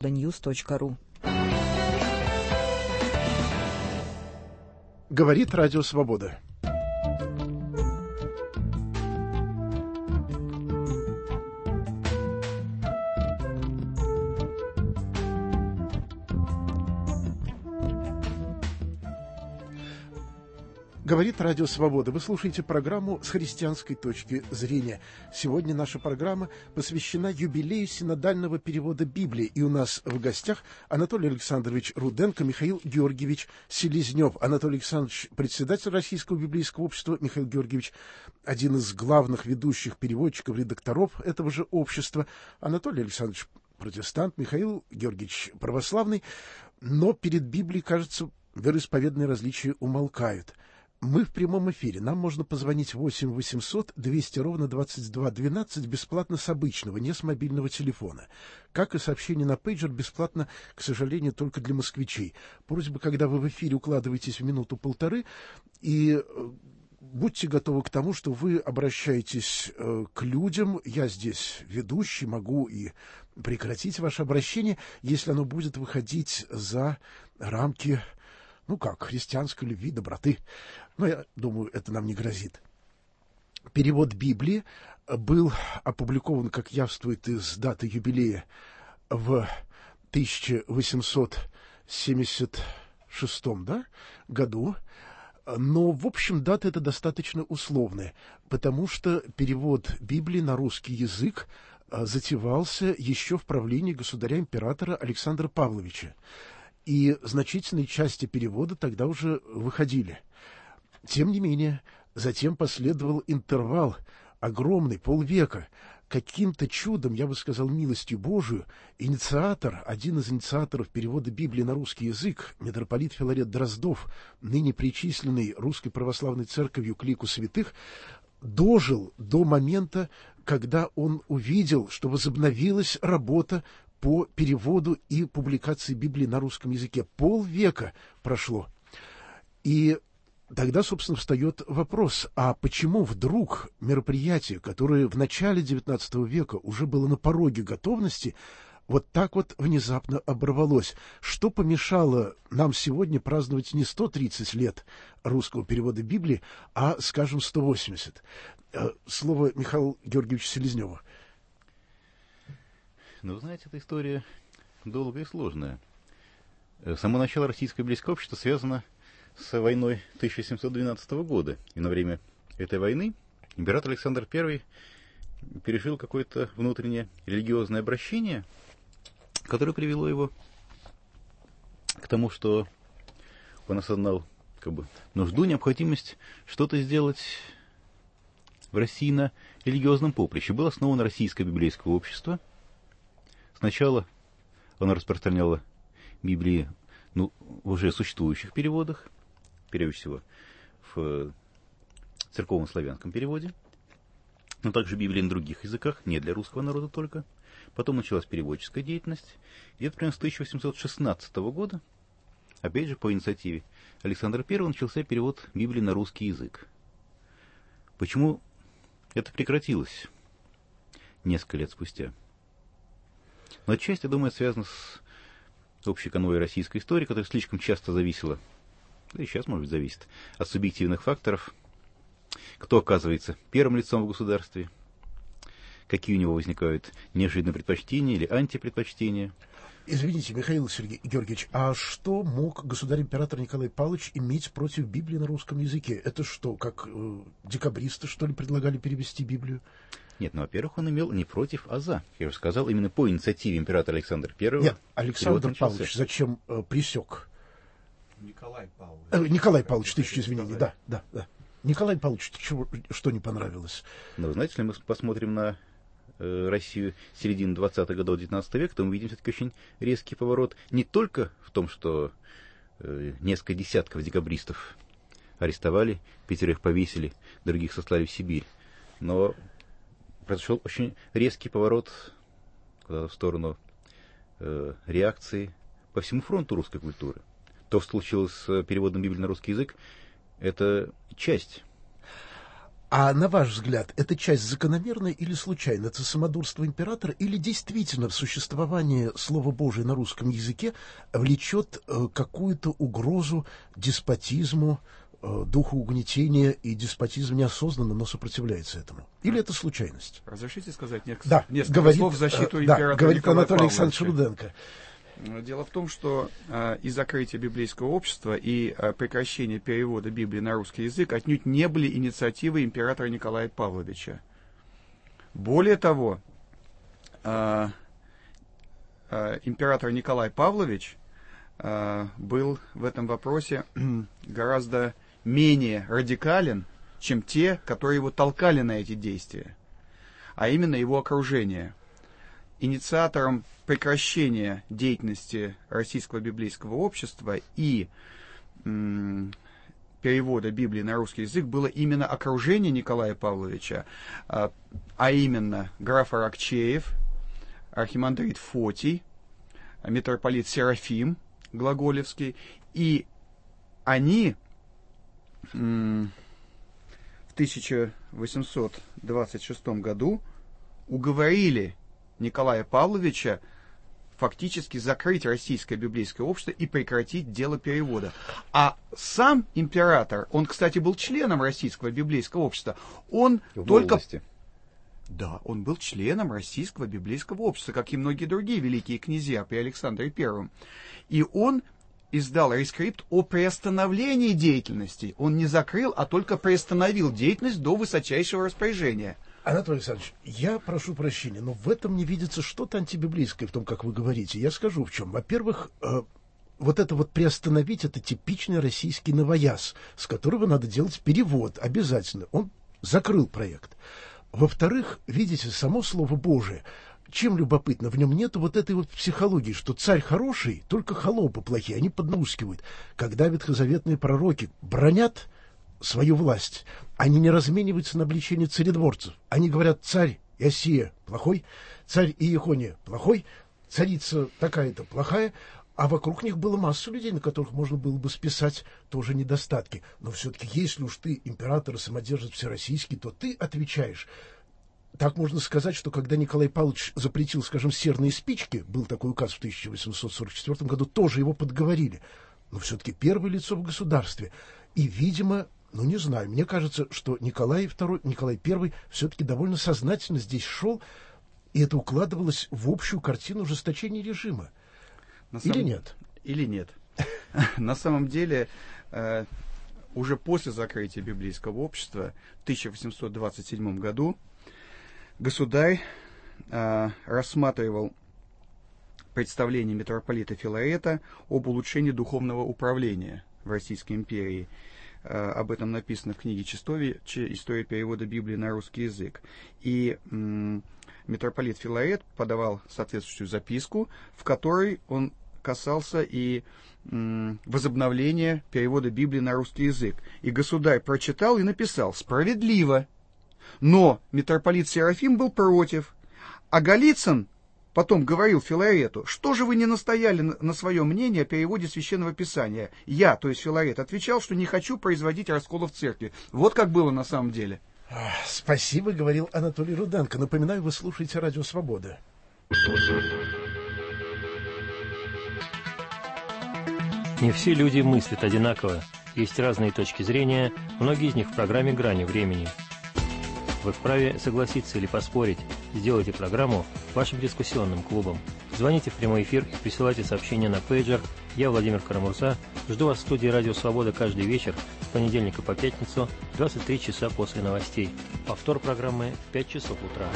altanews.ru. Говорит Радио Свобода. Говорит Радио Свобода. Вы слушаете программу «С христианской точки зрения». Сегодня наша программа посвящена юбилею синодального перевода Библии. И у нас в гостях Анатолий Александрович Руденко, Михаил Георгиевич Селезнев. Анатолий Александрович — председатель Российского библейского общества, Михаил Георгиевич — один из главных ведущих переводчиков, редакторов этого же общества. Анатолий Александрович — протестант, Михаил Георгиевич — православный. Но перед Библией, кажется, вероисповедные различия умолкают. Мы в прямом эфире. Нам можно позвонить 8 800 200 ровно 22 12 бесплатно с обычного, не с мобильного телефона. Как и сообщение на пейджер бесплатно, к сожалению, только для москвичей. Просьба, когда вы в эфире укладываетесь в минуту-полторы, и будьте готовы к тому, что вы обращаетесь к людям. Я здесь ведущий, могу и прекратить ваше обращение, если оно будет выходить за рамки, христианской любви, доброты. Но я думаю, это нам не грозит. Перевод Библии был опубликован, как явствует из даты юбилея, в 1876 году. Но, в общем, дата эта достаточно условная, потому что перевод Библии на русский язык затевался еще в правлении государя-императора Александра Павловича. И значительные части перевода тогда уже выходили. Тем не менее, затем последовал интервал, огромный, полвека. Каким-то чудом, я бы сказал, милостью Божию, один из инициаторов перевода Библии на русский язык, митрополит Филарет Дроздов, ныне причисленный Русской Православной Церковью к лику святых, дожил до момента, когда он увидел, что возобновилась работа по переводу и публикации Библии на русском языке. Полвека прошло. И тогда, собственно, встает вопрос, а почему вдруг мероприятие, которое в начале XIX века уже было на пороге готовности, вот так вот внезапно оборвалось? Что помешало нам сегодня праздновать не 130 лет русского перевода Библии, а, скажем, 180? Слово Михаилу Георгиевичу Селезневу. Вы знаете, эта история долгая и сложная. Само начало российского библейского общества связано с войной 1712 года. И на время этой войны император Александр I пережил какое-то внутреннее религиозное обращение, которое привело его к тому, что он осознал нужду, необходимость что-то сделать в России на религиозном поприще. Было основано Российское библейское общество. Сначала оно распространяло Библии в уже существующих переводах, прежде всего в церковно-славянском переводе, но также Библии на других языках, не для русского народа только. Потом началась переводческая деятельность. Где-то примерно с 1816 года, опять же по инициативе Александра I, начался перевод Библии на русский язык. Почему это прекратилось несколько лет спустя? Но отчасти, я думаю, это связано с общей канвой российской истории, которая слишком часто зависела, да и сейчас, может быть, зависит, от субъективных факторов. Кто оказывается первым лицом в государстве, какие у него возникают неожиданные предпочтения или антипредпочтения. Извините, Михаил Георгиевич, а что мог государь-император Николай Павлович иметь против Библии на русском языке? Это что, как декабристы, что ли, предлагали перевести Библию? Нет, во-первых, он имел не против, а за. Я уже сказал, именно по инициативе императора Александра I. Нет, Александр Павлович зачем пресек? Николай Павлович. Николай Павлович, тысячу изменений, да. Николай Павлович, что не понравилось? Но, знаете, если мы посмотрим на Россию середины 20-х годов 19 века, то мы видим все-таки очень резкий поворот не только в том, что несколько десятков декабристов арестовали, 5 повесили, других сослали в Сибирь, но произошел очень резкий поворот в сторону реакции по всему фронту русской культуры. То, что случилось с переводом Библии на русский язык, это часть. А на ваш взгляд, эта часть закономерная или случайна? Это самодурство императора или действительно существование Слова Божия на русском языке влечет какую-то угрозу деспотизму, духу угнетения, и деспотизм неосознанно, но сопротивляется этому? Или это случайность? Разрешите сказать несколько говорит, слов в защиту императора говорит Николая Анатолий Павловича? Александрович Руденко. Дело в том, что и закрытие библейского общества, и прекращение перевода Библии на русский язык отнюдь не были инициативой императора Николая Павловича. Более того, император Николай Павлович был в этом вопросе гораздо менее радикален, чем те, которые его толкали на эти действия, а именно его окружение. Инициатором прекращения деятельности Российского библейского общества и перевода Библии на русский язык было именно окружение Николая Павловича, а именно граф Аракчеев, архимандрит Фотий, митрополит Серафим Глаголевский, и они в 1826 году уговорили Николая Павловича фактически закрыть Российское библейское общество и прекратить дело перевода. А сам император, он, кстати, был членом Российского библейского общества, он только... Да, он был членом Российского библейского общества, как и многие другие великие князья при Александре I. И он издал рескрипт о приостановлении деятельности. Он не закрыл, а только приостановил деятельность до высочайшего распоряжения. Анатолий Александрович, я прошу прощения, но в этом не видится что-то антибиблейское в том, как вы говорите. Я скажу в чем. Во-первых, вот это вот приостановить, это типичный российский новояз, с которого надо делать перевод обязательно. Он закрыл проект. Во-вторых, видите, само Слово Божие, чем любопытно, в нем нет вот этой вот психологии, что царь хороший, только холопы плохие, они поднаускивают. Когда ветхозаветные пророки бронят свою власть, они не размениваются на обличение царедворцев. Они говорят: царь Иосия плохой, царь Иехония плохой, царица такая-то плохая, а вокруг них было масса людей, на которых можно было бы списать тоже недостатки. Но все-таки, если уж ты император и самодержец всероссийский, то ты отвечаешь. Так можно сказать, что когда Николай Павлович запретил, скажем, серные спички, был такой указ в 1844 году, тоже его подговорили. Но все-таки первое лицо в государстве. И, видимо, не знаю, мне кажется, что Николай I все-таки довольно сознательно здесь шел, и это укладывалось в общую картину ужесточения режима. Или нет? Или нет. На самом деле, уже после закрытия библейского общества в 1827 году государь рассматривал представление митрополита Филарета об улучшении духовного управления в Российской империи. Об этом написано в книге Чистовича «История перевода Библии на русский язык». И митрополит Филарет подавал соответствующую записку, в которой он касался и возобновления перевода Библии на русский язык. И государь прочитал и написал: «Справедливо». Но митрополит Серафим был против. А Голицын потом говорил Филарету: что же вы не настояли на своем мнении о переводе Священного Писания? Я, то есть Филарет, отвечал, что не хочу производить расколов в церкви. Вот как было на самом деле. Спасибо, говорил Анатолий Руденко. Напоминаю, вы слушаете Радио Свобода. Не все люди мыслят одинаково. Есть разные точки зрения, многие из них в программе «Грани времени». Вы вправе согласиться или поспорить. Сделайте программу вашим дискуссионным клубом. Звоните в прямой эфир и присылайте сообщения на пейджер. Я, Владимир Карамурза, жду вас в студии «Радио Свобода» каждый вечер с понедельника по пятницу в 23 часа после новостей. Повтор программы в 5 часов утра.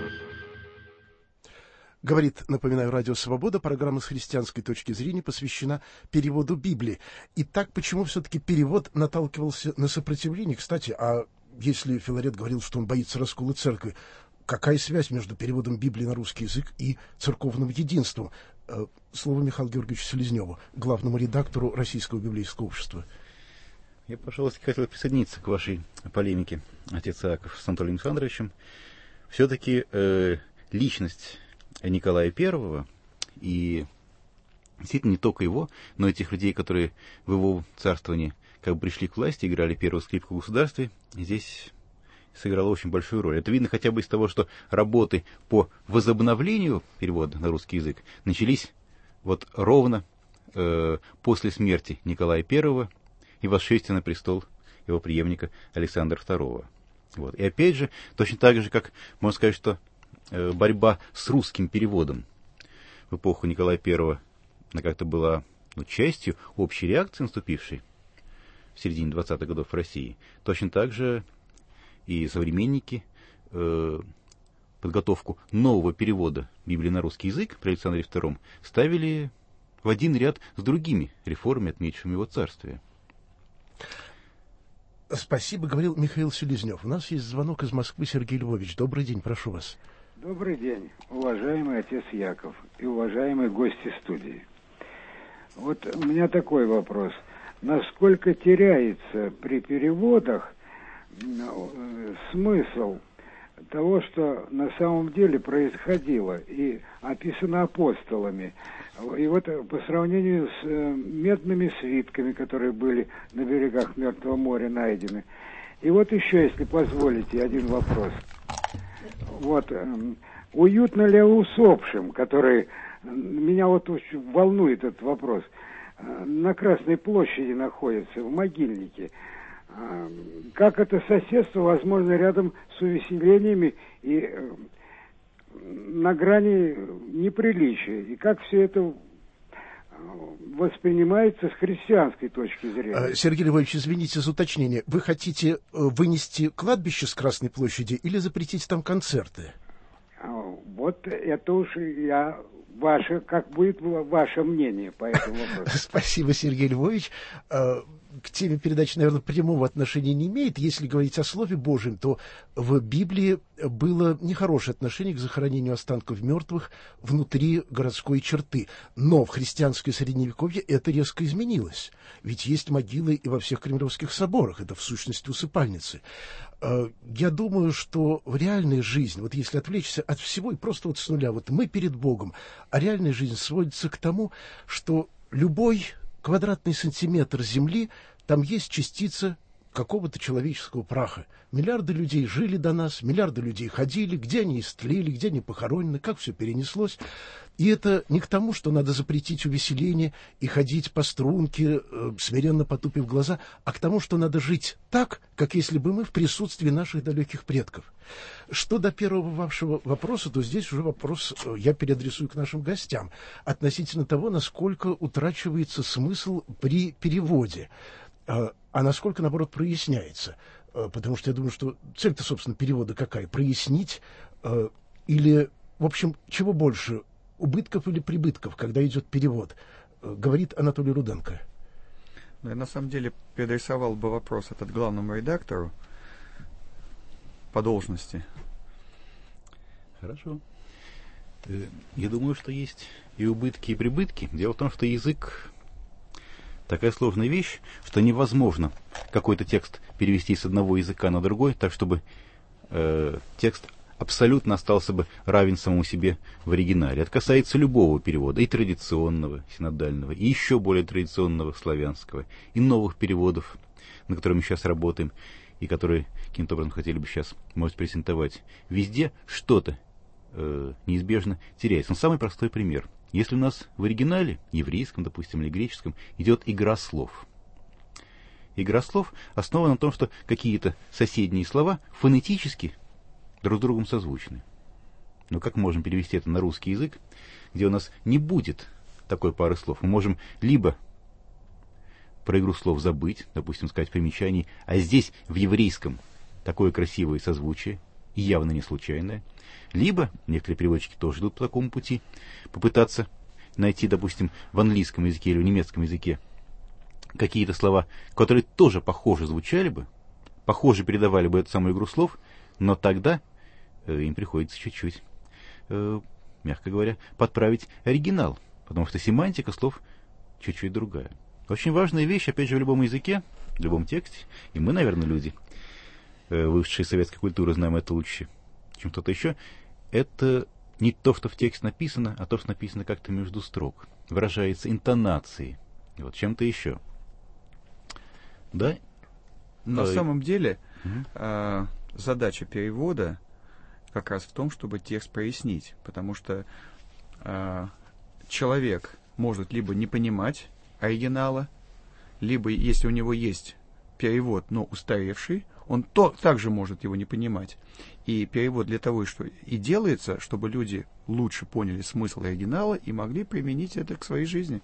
Говорит, напоминаю, Радио Свобода, программа с христианской точки зрения посвящена переводу Библии. Итак, почему все-таки перевод наталкивался на сопротивление? Кстати, а если Филарет говорил, что он боится раскола церкви, какая связь между переводом Библии на русский язык и церковным единством? Слово Михаилу Георгиевичу Селезневу, главному редактору Российского библейского общества. Я, пожалуйста, хотел присоединиться к вашей полемике, отец Иаков, с Анатолием Александровичем. Все-таки личность Николая I и действительно не только его, но и тех людей, которые в его царствовании как бы пришли к власти, играли первую скрипку в государстве, здесь сыграла очень большую роль. Это видно хотя бы из того, что работы по возобновлению перевода на русский язык начались вот ровно после смерти Николая I и восшествия на престол его преемника Александра II. Вот. И опять же, точно так же, как можно сказать, что борьба с русским переводом в эпоху Николая I она как-то была частью общей реакции, наступившей в середине 20-х годов в России. Точно так же и современники подготовку нового перевода Библии на русский язык при Александре II ставили в один ряд с другими реформами, отмеченными его царствие. Спасибо, говорил Михаил Селезнев. У нас есть звонок из Москвы. Сергей Львович, добрый день, прошу вас. Добрый день, уважаемый отец Яков и уважаемые гости студии. Вот у меня такой вопрос. Насколько теряется при переводах смысл того, что на самом деле происходило и описано апостолами. И вот по сравнению с медными свитками, которые были на берегах Мертвого моря найдены. И вот еще, если позволите, один вопрос. Вот, уютно ли усопшим, которые... Меня вот очень волнует этот вопрос. На Красной площади находятся, в могильнике. Как это соседство возможно рядом с увеселениями и на грани неприличия? И как все это воспринимается с христианской точки зрения? Сергей Львович, извините за уточнение. Вы хотите вынести кладбище с Красной площади или запретить там концерты? Вот это уж я... как будет ваше мнение по этому вопросу? Спасибо, Сергей Львович. К теме передачи, наверное, прямого отношения не имеет. Если говорить о Слове Божьем, то в Библии было нехорошее отношение к захоронению останков мертвых внутри городской черты. Но в христианское Средневековье это резко изменилось. Ведь есть могилы и во всех кремлевских соборах. Это, в сущности, усыпальницы. Я думаю, что в реальной жизни, вот если отвлечься от всего и просто вот с нуля, вот мы перед Богом, а реальная жизнь сводится к тому, что любой квадратный сантиметр земли, там есть частица какого-то человеческого праха. Миллиарды людей жили до нас, миллиарды людей ходили, где они истлели, где они похоронены, как все перенеслось. И это не к тому, что надо запретить увеселение и ходить по струнке, смиренно потупив глаза, а к тому, что надо жить так, как если бы мы в присутствии наших далеких предков. Что до первого вашего вопроса, то здесь уже вопрос я переадресую к нашим гостям относительно того, насколько утрачивается смысл при переводе, а насколько, наоборот, проясняется. Потому что я думаю, что цель-то, собственно, перевода какая? Прояснить или, в общем, чего больше, убытков или прибытков, когда идет перевод, говорит Анатолий Руденко. Ну, я на самом деле переадресовал бы вопрос этот главному редактору по должности. Хорошо. Я думаю, что есть и убытки, и прибытки. Дело в том, что язык такая сложная вещь, что невозможно какой-то текст перевести с одного языка на другой, так чтобы текст абсолютно остался бы равен самому себе в оригинале. Это касается любого перевода, и традиционного, синодального, и еще более традиционного славянского, и новых переводов, на которых мы сейчас работаем, и которые каким-то образом хотели бы сейчас, может, презентовать. Везде что-то неизбежно теряется. Но самый простой пример. Если у нас в оригинале, еврейском, допустим, или греческом, идет игра слов. Игра слов основана на том, что какие-то соседние слова фонетически друг с другом созвучны. Но как мы можем перевести это на русский язык, где у нас не будет такой пары слов? Мы можем либо про игру слов забыть, допустим, сказать в примечании, а здесь в еврейском такое красивое созвучие, и явно не случайное, либо, некоторые переводчики тоже идут по такому пути, попытаться найти, допустим, в английском языке или в немецком языке какие-то слова, которые тоже похоже звучали бы, похоже передавали бы эту самую игру слов, но тогда им приходится чуть-чуть, мягко говоря, подправить оригинал, потому что семантика слов чуть-чуть другая. Очень важная вещь, опять же, в любом языке, в любом тексте, и мы, наверное, люди, высшей советской культуры, знаем это лучше, чем кто-то еще, это не то, что в тексте написано, а то, что написано как-то между строк, выражается интонацией, вот чем-то еще. Да? На самом деле, задача перевода как раз в том, чтобы текст прояснить, потому что человек может либо не понимать оригинала, либо, если у него есть перевод, но устаревший, он также может его не понимать. И перевод для того, что и делается, чтобы люди лучше поняли смысл оригинала и могли применить это к своей жизни.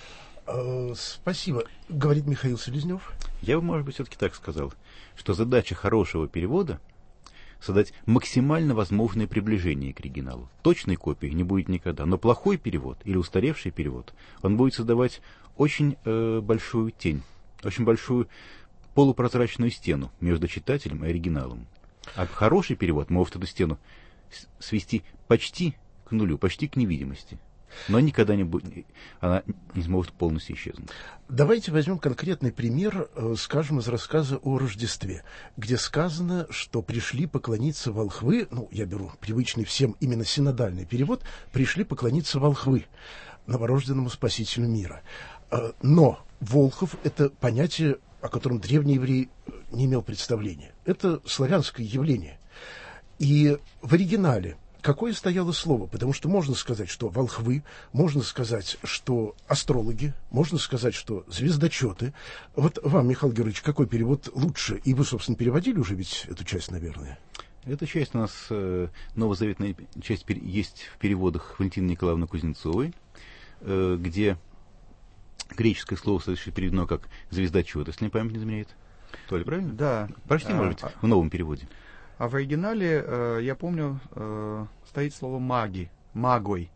Спасибо. Говорит Михаил Селезнев. Я бы, может быть, все-таки так сказал, что задача хорошего перевода — создать максимально возможное приближение к оригиналу. Точной копии не будет никогда, но плохой перевод или устаревший перевод, он будет создавать очень большую тень, очень большую полупрозрачную стену между читателем и оригиналом. А хороший перевод может эту стену свести почти к нулю, почти к невидимости. Но никогда не будет, она не сможет полностью исчезнуть. Давайте возьмем конкретный пример, скажем, из рассказа о Рождестве, где сказано, что пришли поклониться волхвы, я беру привычный всем именно синодальный перевод, пришли поклониться волхвы, новорожденному Спасителю мира. Но Волхов — это понятие, о котором древний еврей не имел представления. Это славянское явление. И в оригинале какое стояло слово? Потому что можно сказать, что волхвы, можно сказать, что астрологи, можно сказать, что звездочеты. Вот вам, Михаил Георгиевич, какой перевод лучше? И вы, собственно, переводили уже ведь эту часть, наверное? Эта часть у нас, новозаветная часть, есть в переводах Валентины Николаевны Кузнецовой, где греческое слово совершенно переведено как «звездочет», если мне память не изменяет. Толя, правильно? Да. Прочти, может быть, в новом переводе. А в оригинале, я помню, стоит слово «маги», «магой».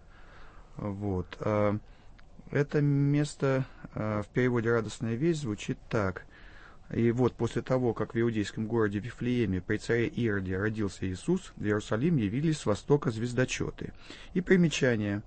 Вот. Это место в переводе «Радостная весть» звучит так. И вот после того, как в иудейском городе Вифлееме при царе Ироде родился Иисус, в Иерусалим явились с востока звездочеты. И примечание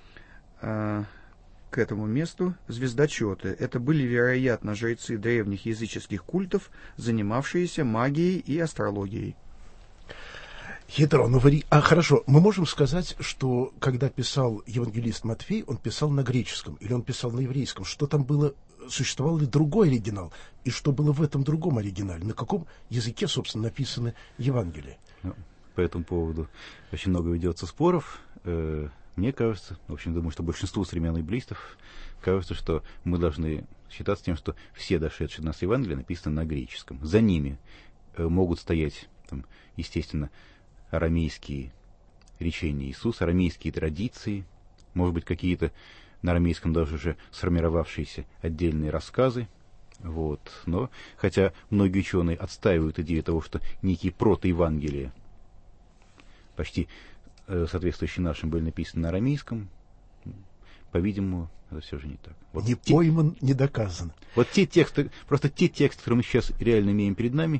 к этому месту — звездочеты. Это были, вероятно, жрецы древних языческих культов, занимавшиеся магией и астрологией. Хитро, хорошо, мы можем сказать, что когда писал евангелист Матфей, он писал на греческом или он писал на еврейском? Что там было, существовал ли другой оригинал? И что было в этом другом оригинале? На каком языке, собственно, написаны Евангелия? По этому поводу очень много ведется споров. Мне кажется, в общем, думаю, что большинству современных библистов кажется, что мы должны считаться тем, что все дошедшие до нас Евангелия написаны на греческом. За ними могут стоять, естественно, арамейские речения Иисуса, арамейские традиции, может быть, какие-то на арамейском даже уже сформировавшиеся отдельные рассказы. Вот. Но, хотя многие ученые отстаивают идею того, что некие протоевангелия, почти соответствующие нашим, были написаны на арамейском, по-видимому, это все же не так. Вот не пойман, не доказан. Вот те тексты, которые мы сейчас реально имеем перед нами,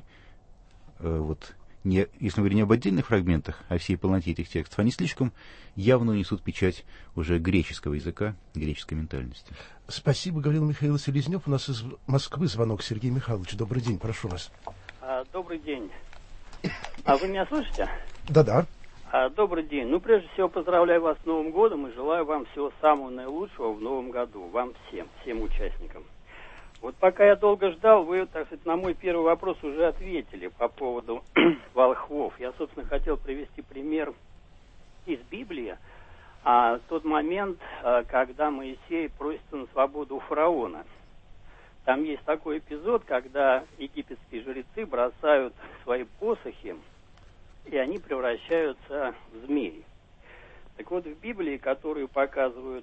если мы говорим не об отдельных фрагментах, а всей полноте этих текстов, они слишком явно несут печать уже греческого языка, греческой ментальности. Спасибо, говорил Михаил Селезнев. У нас из Москвы звонок. Сергей Михайлович, добрый день, прошу вас. Добрый день. Вы меня слышите? Да-да. Добрый день. Прежде всего, поздравляю вас с Новым годом и желаю вам всего самого наилучшего в Новом году. Вам всем участникам. Вот пока я долго ждал, вы, так сказать, на мой первый вопрос уже ответили по поводу волхвов. Я, собственно, хотел привести пример из Библии. Тот момент, когда Моисей просится на свободу у фараона. Там есть такой эпизод, когда египетские жрецы бросают свои посохи, и они превращаются в змей. Так вот, в Библии, которую показывают,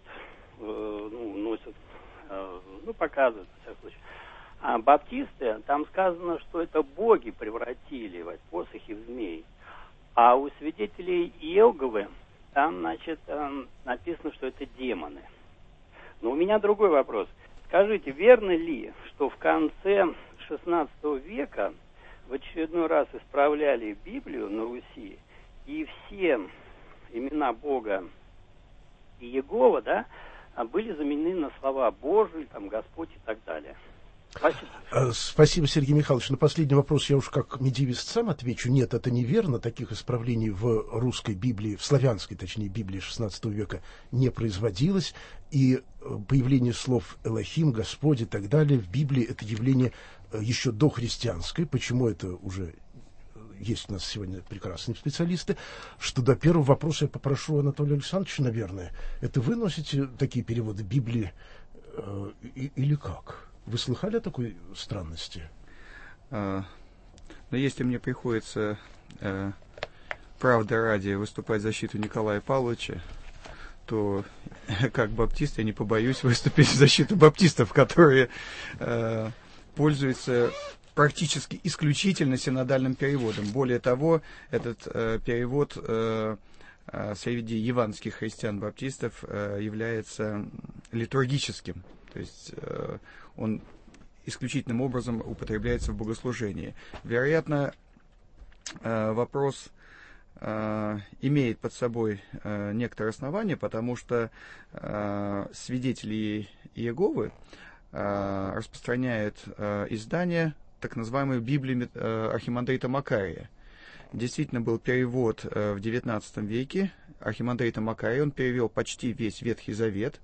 показывают, во всяком случае, баптисты, там сказано, что это боги превратили посохи в змей. А у свидетелей Иеговы там, написано, что это демоны. Но у меня другой вопрос. Скажите, верно ли, что в конце XVI века в очередной раз исправляли Библию на Руси, и все имена Бога Иегова, были заменены на слова Божий, Господь и так далее? Спасибо. Спасибо, Сергей Михайлович. На последний вопрос я уж как медиевист сам отвечу. Нет, это неверно. Таких исправлений в русской Библии, в славянской, точнее, Библии XVI века не производилось. И появление слов Элохим, Господь и так далее в Библии — это явление еще дохристианское. Почему это уже есть у нас сегодня прекрасные специалисты, что до первого вопроса я попрошу Анатолия Александровича, наверное. Это вы носите такие переводы Библии или как? Вы слыхали о такой странности? Но если мне приходится, правда ради, выступать в защиту Николая Павловича, то как баптист я не побоюсь выступить в защиту баптистов, которые пользуются практически исключительно синодальным переводом. Более того, этот перевод среди евангельских христиан-баптистов является литургическим, то есть он исключительным образом употребляется в богослужении. Вероятно, вопрос имеет под собой некоторые основания, потому что свидетели Иеговы распространяют издание так называемой Библии архимандрита Макария. Действительно был перевод в XIX веке архимандрита Макария, он перевел почти весь Ветхий Завет.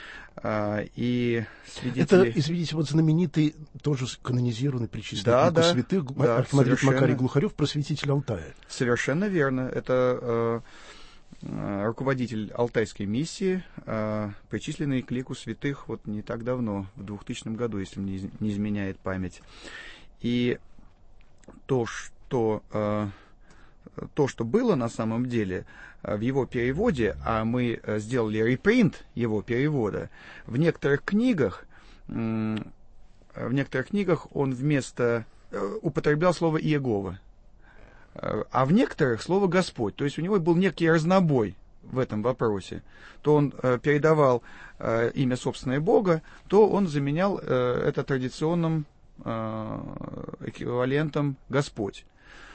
И свидетели... Это, извините, вот знаменитый, тоже канонизированный, причисленный к лику святых, архимандрит Макарий Глухарев, просветитель Алтая. Совершенно верно. Это руководитель Алтайской миссии, причисленный к лику святых вот не так давно, в 2000 году, если мне не изменяет память. И то, что было на самом деле в его переводе, а мы сделали репринт его перевода, в некоторых книгах он вместо употреблял слово Иегова, а в некоторых слово Господь. То есть у него был некий разнобой в этом вопросе. То он передавал имя собственное Бога, то он заменял это традиционным эквивалентом Господь.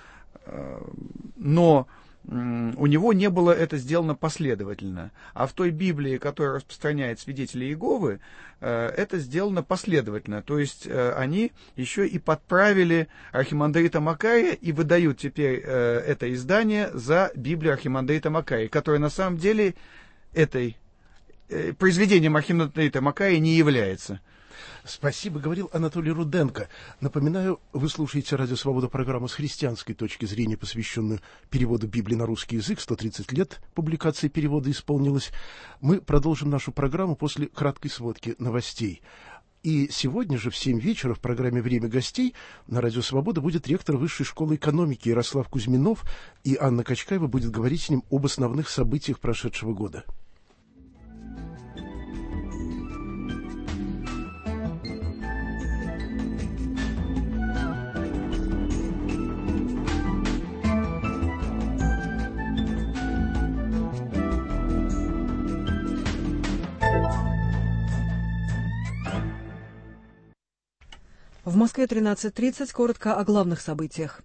Но у него не было это сделано последовательно. А в той Библии, которая распространяет свидетели Иеговы, это сделано последовательно. То есть они еще и подправили архимандрита Макария и выдают теперь это издание за Библию архимандрита Макария, которая на самом деле произведением архимандрита Макария не является. Спасибо, говорил Анатолий Руденко. Напоминаю, вы слушаете «Радио Свобода», программу с христианской точки зрения, посвященную переводу Библии на русский язык. 130 лет публикации перевода исполнилось. Мы продолжим нашу программу после краткой сводки новостей. И сегодня же в 7 вечера в программе «Время гостей» на «Радио Свобода» будет ректор Высшей школы экономики Ярослав Кузьминов, и Анна Качкаева будет говорить с ним об основных событиях прошедшего года. В Москве 13:30. Коротко о главных событиях.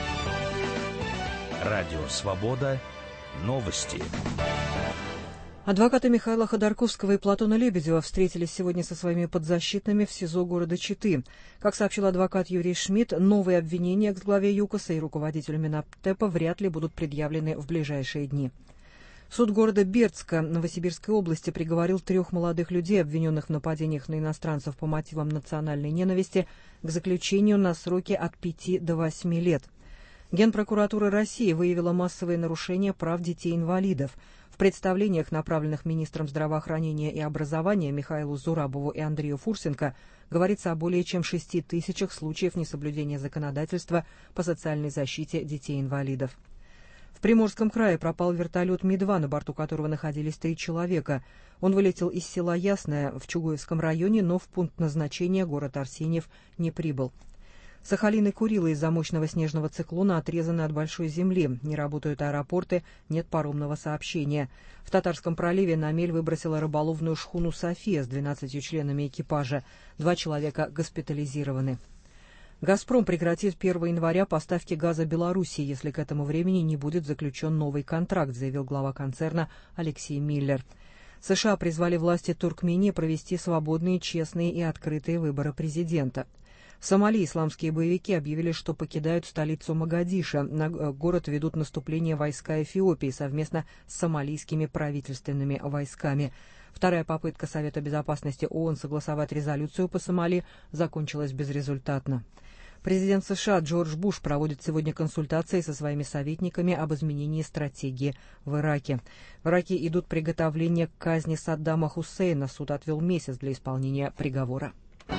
Радио «Свобода». Новости. Адвокаты Михаила Ходорковского и Платона Лебедева встретились сегодня со своими подзащитными в СИЗО города Читы. Как сообщил адвокат Юрий Шмидт, новые обвинения к главе ЮКОСа и руководителю Минобтепа вряд ли будут предъявлены в ближайшие дни. Суд города Бердска Новосибирской области приговорил 3 молодых людей, обвиненных в нападениях на иностранцев по мотивам национальной ненависти, к заключению на сроки от 5 до 8 лет. Генпрокуратура России выявила массовые нарушения прав детей-инвалидов. В представлениях, направленных министрам здравоохранения и образования Михаилу Зурабову и Андрею Фурсенко, говорится о более чем 6 тысячах случаев несоблюдения законодательства по социальной защите детей-инвалидов. В Приморском крае пропал вертолет Ми-2, на борту которого находились 3 человека. Он вылетел из села Ясное в Чугуевском районе, но в пункт назначения, город Арсеньев, не прибыл. Сахалин и Курила из-за мощного снежного циклона отрезаны от большой земли. Не работают аэропорты, нет паромного сообщения. В Татарском проливе на мель выбросила рыболовную шхуну «София» с 12 членами экипажа. 2 человека госпитализированы. «Газпром» прекратит 1 января поставки газа Белоруссии, если к этому времени не будет заключен новый контракт, заявил глава концерна Алексей Миллер. США призвали власти Туркмении провести свободные, честные и открытые выборы президента. В Сомали исламские боевики объявили, что покидают столицу Могадишо. На город ведут наступление войска Эфиопии совместно с сомалийскими правительственными войсками. Вторая попытка Совета безопасности ООН согласовать резолюцию по Сомали закончилась безрезультатно. Президент США Джордж Буш проводит сегодня консультации со своими советниками об изменении стратегии в Ираке. В Ираке идут приготовления к казни Саддама Хусейна. Суд отвел месяц для исполнения приговора.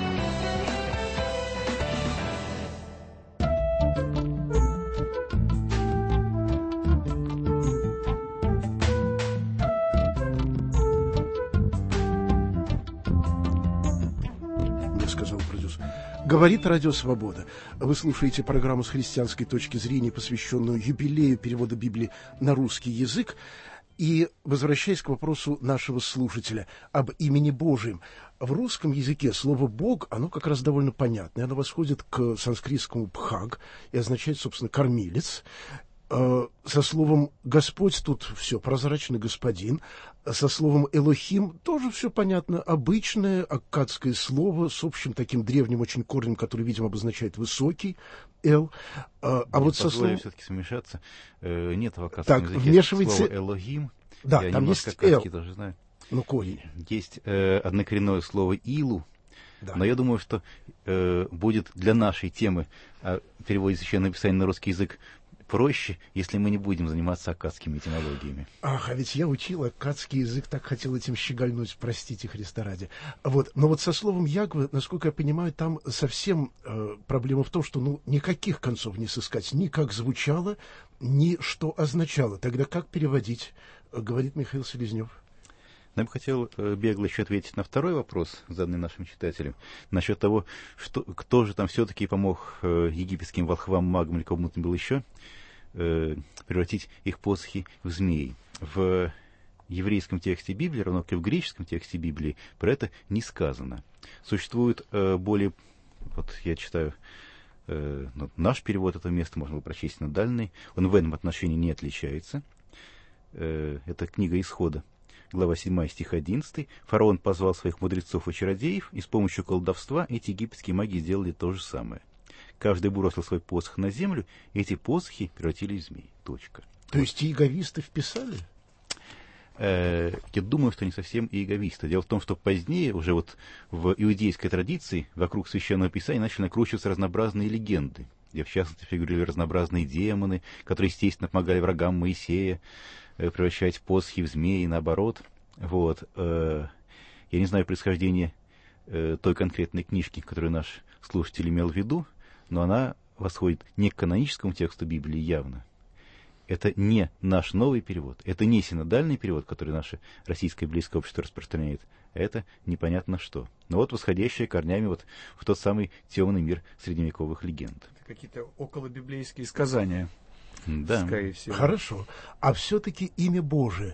Говорит Радио Свобода. Вы слушаете программу с христианской точки зрения, посвященную юбилею перевода Библии на русский язык. И, возвращаясь к вопросу нашего слушателя об имени Божьем, в русском языке слово «Бог», оно как раз довольно понятное. Оно восходит к санскритскому «бхаг» и означает, собственно, «кормилец». Со словом «Господь» тут все прозрачно, господин. Со словом «Элохим» тоже все понятно. Обычное аккадское слово с общим таким древним очень корнем, который, видимо, обозначает «высокий», «эл». Вот со словом... все-таки смешаться. Нет в аккадском языке вмешивается... слова «Элохим». Да, я там немножко есть «эл». аккадский тоже знаю. Ну, корень. Есть однокоренное слово «илу». Да. Но я думаю, что будет для нашей темы переводе Священного Писания на русский язык проще, если мы не будем заниматься аккадскими этимологиями. Ах, а ведь я учил аккадский язык, так хотел этим щегольнуть, простите, Христа ради. Вот. Но вот со словом «ягвы», насколько я понимаю, там совсем проблема в том, что никаких концов не сыскать, ни как звучало, ни что означало. Тогда как переводить, говорит Михаил Селезнев. Я бы хотел бегло еще ответить на второй вопрос, заданный нашим читателям, насчет того, кто же там все-таки помог египетским волхвам, магам или кому-то был еще, превратить их посохи в змеи. В еврейском тексте Библии, равно как и в греческом тексте Библии, про это не сказано. Существует более, вот я читаю, наш перевод этого места, можно было прочесть надальный, он в этом отношении не отличается. Это книга Исхода, глава 7, стих 11. Фараон позвал своих мудрецов и чародеев, и с помощью колдовства эти египетские маги сделали то же самое. Каждый бросил свой посох на землю, и эти посохи превратились в змей. Точка. То есть иеговисты вписали? Я думаю, что не совсем иеговисты. Дело в том, что позднее, уже вот в иудейской традиции, вокруг Священного Писания начали накручиваться разнообразные легенды, где, в частности, фигурировали разнообразные демоны, которые, естественно, помогали врагам Моисея превращать посохи в змеи, наоборот. Вот. Я не знаю происхождения той конкретной книжки, которую наш слушатель имел в виду, но она восходит не к каноническому тексту Библии явно. Это не наш новый перевод, это не синодальный перевод, который наше российское библейское общество распространяет, а это непонятно что. Но вот восходящее корнями вот в тот самый темный мир средневековых легенд. Это какие-то околобиблейские сказания. Да. Скорее всего. Хорошо. А все-таки имя Божие,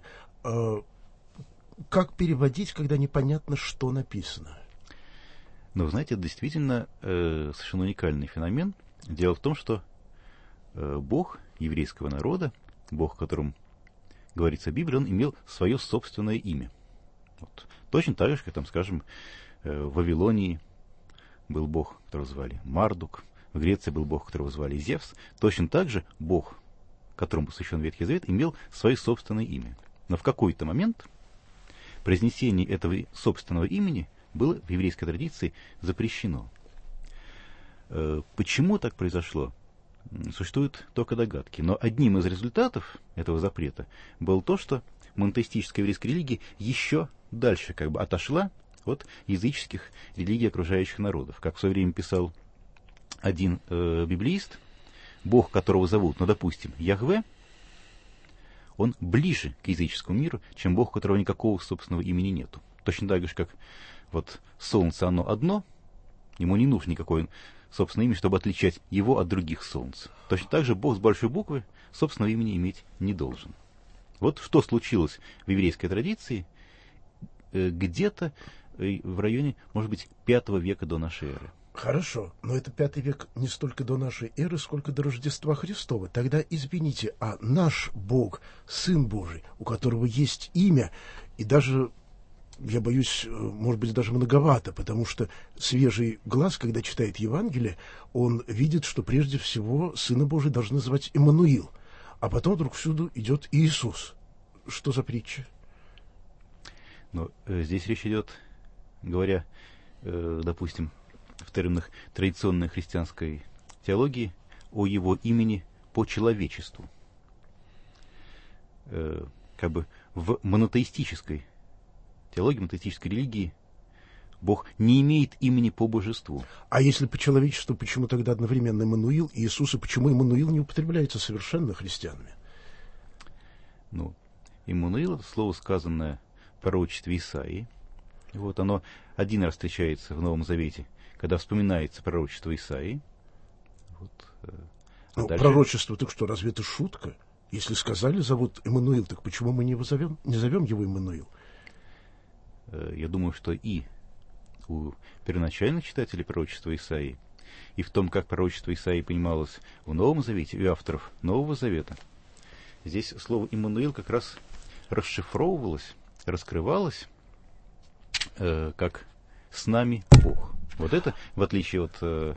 как переводить, когда непонятно, что написано? Ну, знаете, это действительно совершенно уникальный феномен. Дело в том, что Бог еврейского народа, Бог, о котором говорится в Библии, он имел свое собственное имя. Вот. Точно так же, как, там, скажем, в Вавилонии был Бог, которого звали Мардук, в Греции был Бог, которого звали Зевс. Точно так же Бог, которому посвящен Ветхий Завет, имел свое собственное имя. Но в какой-то момент произнесение этого собственного имени было в еврейской традиции запрещено. Почему так произошло? Существуют только догадки. Но одним из результатов этого запрета было то, что монотеистическая еврейская религия еще дальше отошла от языческих религий окружающих народов. Как в свое время писал один библеист, Бог, которого зовут, допустим, Яхве, он ближе к языческому миру, чем Бог, у которого никакого собственного имени нету. Точно так же, как вот солнце, оно одно, ему не нужно никакое собственное имя, чтобы отличать его от других солнц. Точно так же Бог с большой буквы собственного имени иметь не должен. Вот что случилось в еврейской традиции где-то в районе, может быть, 5 века до нашей эры. Хорошо, но это 5 век не столько до нашей эры, сколько до Рождества Христова. Тогда, извините, а наш Бог, Сын Божий, у которого есть имя, и даже, я боюсь, может быть, даже многовато, потому что свежий глаз, когда читает Евангелие, он видит, что прежде всего Сына Божия должны называть Иммануил, а потом вдруг всюду идет Иисус. Что за притча? Но здесь речь идет, говоря, допустим, в терминах традиционной христианской теологии о его имени по человечеству. Как бы в монотеистической теологии, монотеистической религии Бог не имеет имени по божеству. А если по человечеству, почему тогда одновременно Иммануил и Иисус, и почему Иммануил не употребляется совершенно христианами? Ну, Иммануил — это слово, сказанное в пророчестве Исаии. Вот оно один раз встречается в Новом Завете, когда вспоминается пророчество Исаии. Вот, дальше... Пророчество, так что, разве это шутка? Если сказали, зовут Иммануил, так почему мы не зовем его Иммануил? Я думаю, что и у первоначальных читателей пророчества Исаии, и в том, как пророчество Исаии понималось в Новом Завете, и авторов Нового Завета, здесь слово «Иммануил» как раз расшифровывалось, раскрывалось как «с нами Бог». Вот это, в отличие от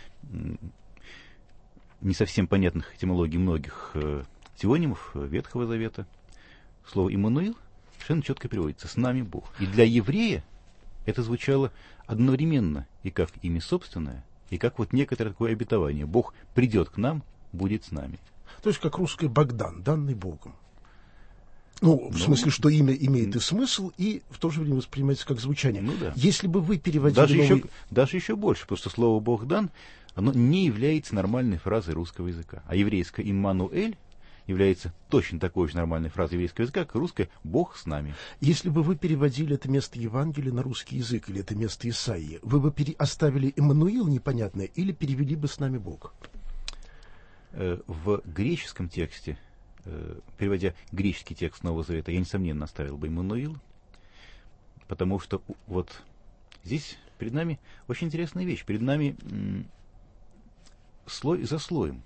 не совсем понятных этимологий многих теонимов Ветхого Завета, слово «Иммануил» совершенно четко переводится «с нами Бог». И для еврея это звучало одновременно и как имя собственное, и как вот некоторое такое обетование. Бог придет к нам, будет с нами. То есть как русский Богдан, данный Богом. Ну, в смысле, что имя имеет и смысл, и в то же время воспринимается как звучание. Ну, да. Если бы вы переводили... Даже еще больше, потому что слово «Бог-дан», оно не является нормальной фразой русского языка. А еврейское «Иммануэль» является точно такой же нормальной фразой еврейского языка, как русское «Бог с нами». Если бы вы переводили это место Евангелия на русский язык, или это место Исаии, вы бы оставили «Иммануил» непонятное, или перевели бы «с нами Бог»? В греческом тексте, переводя греческий текст Нового Завета, я, несомненно, оставил бы «Иммануил», потому что вот здесь перед нами очень интересная вещь. Перед нами слой за слоем.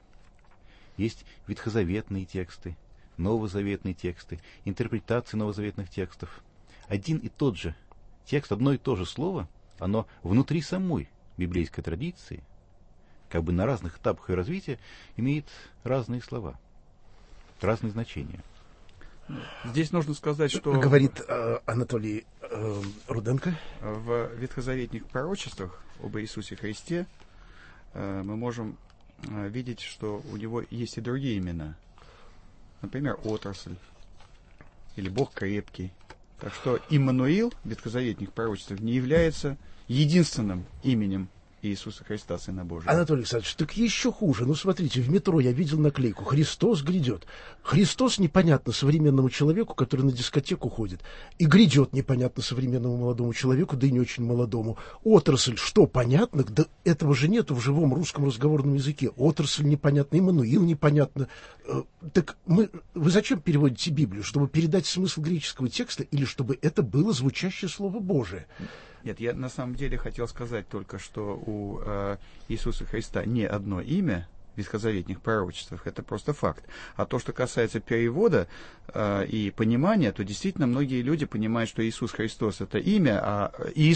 Есть ветхозаветные тексты, новозаветные тексты, интерпретации новозаветных текстов. Один и тот же текст, одно и то же слово, оно внутри самой библейской традиции, как бы на разных этапах ее развития, имеет разные слова, разные значения. Здесь нужно сказать, что... Говорит Анатолий Руденко. В ветхозаветных пророчествах об Иисусе Христе мы можем видеть, что у него есть и другие имена. Например, отрасль или Бог крепкий. Так что Иммануил в ветхозаветных пророчествах не является единственным именем Иисуса Христа, Сына Божьего. Анатолий Александрович, так еще хуже. Ну, смотрите, в метро я видел наклейку «Христос грядет». Христос непонятно современному человеку, который на дискотеку ходит. И грядет непонятно современному молодому человеку, да и не очень молодому. Отрасль, что, понятно? Да этого же нету в живом русском разговорном языке. Отрасль непонятно, Иммануил непонятно. Так вы зачем переводите Библию? Чтобы передать смысл греческого текста или чтобы это было звучащее Слово Божие? Нет, я на самом деле хотел сказать только, что у Иисуса Христа не одно имя в ветхозаветных пророчествах, это просто факт. А то, что касается перевода и понимания, то действительно многие люди понимают, что Иисус Христос это имя, а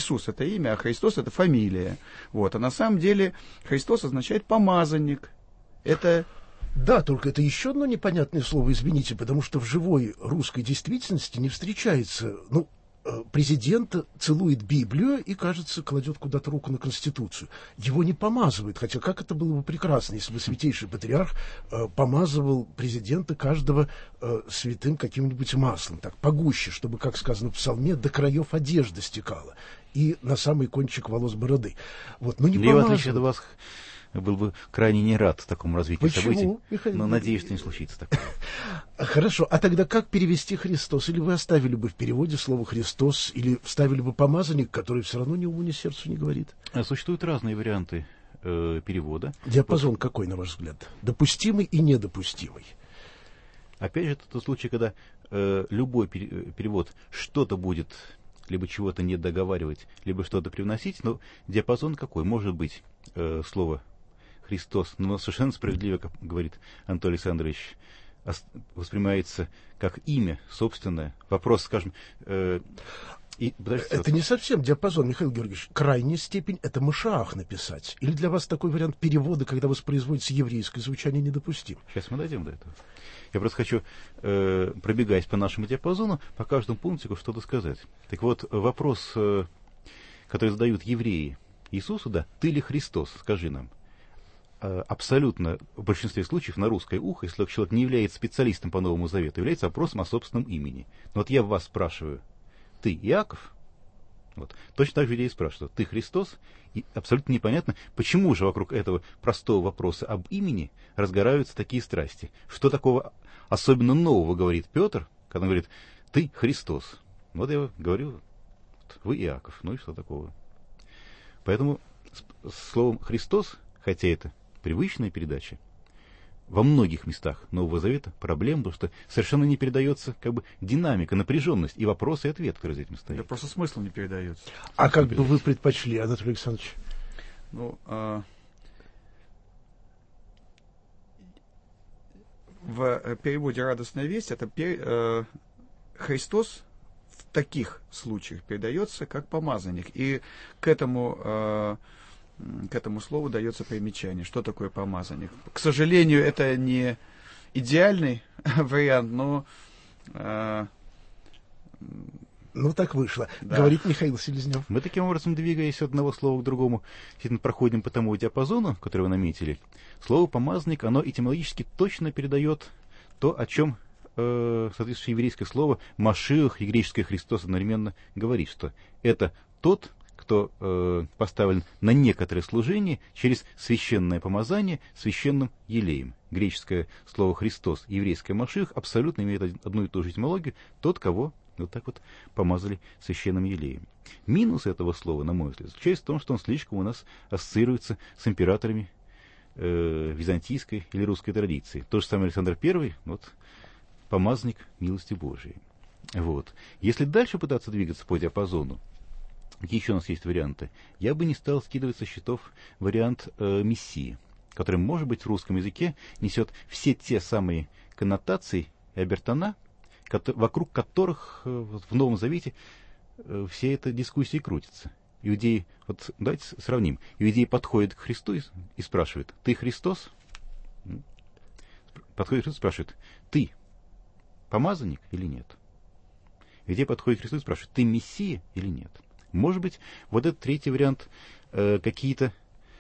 Христос это фамилия. Вот. А на самом деле Христос означает помазанник. Это... Да, только это еще одно непонятное слово, извините, потому что в живой русской действительности не встречается, президент целует Библию и, кажется, кладет куда-то руку на Конституцию. Его не помазывают, хотя как это было бы прекрасно, если бы святейший патриарх помазывал президента каждого святым каким-нибудь маслом, так, погуще, чтобы, как сказано в псалме, до краев одежда стекала и на самый кончик волос бороды. Вот, но не помазывают. Я, в отличие от вас, был бы крайне не рад такому развитию событий, Михаил? Но надеюсь, что не случится такого. Хорошо, а тогда как перевести Христос? Или вы оставили бы в переводе слово Христос, или вставили бы помазанник, который все равно ни уму, ни сердцу не говорит? Существуют разные варианты перевода. Диапазон какой, на ваш взгляд? Допустимый и недопустимый? Опять же, это тот случай, когда любой перевод что-то будет либо чего-то не договаривать, либо что-то привносить, но диапазон какой? Может быть слово Христос, но совершенно справедливо, как говорит Анатолий Александрович, воспринимается как имя собственное. Вопрос, скажем... Это не совсем диапазон, Михаил Георгиевич. Крайняя степень — это Машиах написать. Или для вас такой вариант перевода, когда воспроизводится еврейское звучание, недопустим? Сейчас мы дойдем до этого. Я просто хочу, пробегаясь по нашему диапазону, по каждому пунктику что-то сказать. Так вот, вопрос, который задают евреи Иисусу, да, ты ли Христос, скажи нам. абсолютно в большинстве случаев на русское ухо, если человек не является специалистом по Новому Завету, является вопросом о собственном имени. Но вот я вас спрашиваю, ты Иаков? Вот. Точно так же людей спрашивают, ты Христос? И абсолютно непонятно, почему же вокруг этого простого вопроса об имени разгораются такие страсти. Что такого особенно нового говорит Петр, когда он говорит, ты Христос? Вот я говорю, вы Иаков, ну и что такого? Поэтому словом Христос, хотя это привычная передача, во многих местах Нового Завета проблема, потому что совершенно не передается как бы динамика, напряженность и вопросы и ответы, которые за этим стоят. Да просто смысл не передается. А как бы вы предпочли, Анатолий Александрович? Ну, в переводе «Радостная весть» это Христос в таких случаях передается как помазанник. И к этому слову дается примечание. Что такое помазанник? К сожалению, это не идеальный вариант, но... Ну, так вышло. Да. Говорит Михаил Селезнев. Мы таким образом, двигаясь от одного слова к другому, проходим по тому диапазону, который вы наметили. Слово «помазанник», оно этимологически точно передает то, о чем соответствующее еврейское слово «машиах» и греческое «Христос» одновременно говорит, что это тот, кто поставлен на некоторое служение через священное помазание священным елеем. Греческое слово «Христос» и еврейское «машиах» абсолютно имеют одну и ту же этимологию, тот, кого вот так вот помазали священным елеем. Минус этого слова, на мой взгляд, заключается в том, что он слишком у нас ассоциируется с императорами византийской или русской традиции. То же самое Александр I, вот, помазанник милости Божией. Вот. Если дальше пытаться двигаться по диапазону, какие еще у нас есть варианты, я бы не стал скидывать со счетов вариант Мессии, который, может быть, в русском языке несет все те самые коннотации и обертона, вокруг которых в Новом Завете все эта дискуссия крутится. Иудеи, вот давайте сравним, иудеи подходят к Христу и спрашивают, ты Христос? Подходит к Христу и спрашивает, ты помазанник или нет? Иудеи подходят к Христу и спрашивают, ты Мессия или нет? Может быть, вот этот третий вариант какие-то